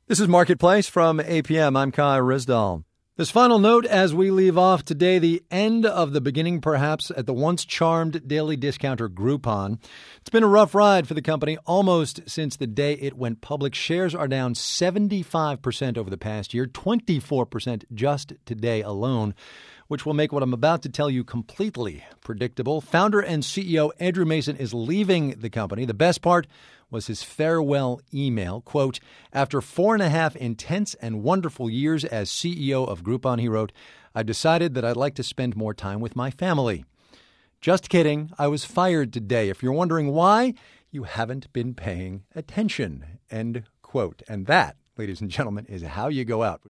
This is Marketplace from APM. I'm Kai Rizdal. This final note as we leave off today, the end of the beginning, perhaps, at the once charmed daily discounter Groupon. It's been a rough ride for the company almost since the day it went public. Shares are down 75% over the past year, 24% just today alone, which will make what I'm about to tell you completely predictable. Founder and CEO Andrew Mason is leaving the company. The best part was his farewell email. Quote, after 4.5 intense and wonderful years as CEO of Groupon, he wrote, I decided that I'd like to spend more time with my family. Just kidding. I was fired today. If you're wondering why, you haven't been paying attention. End quote. And that, ladies and gentlemen, is how you go out.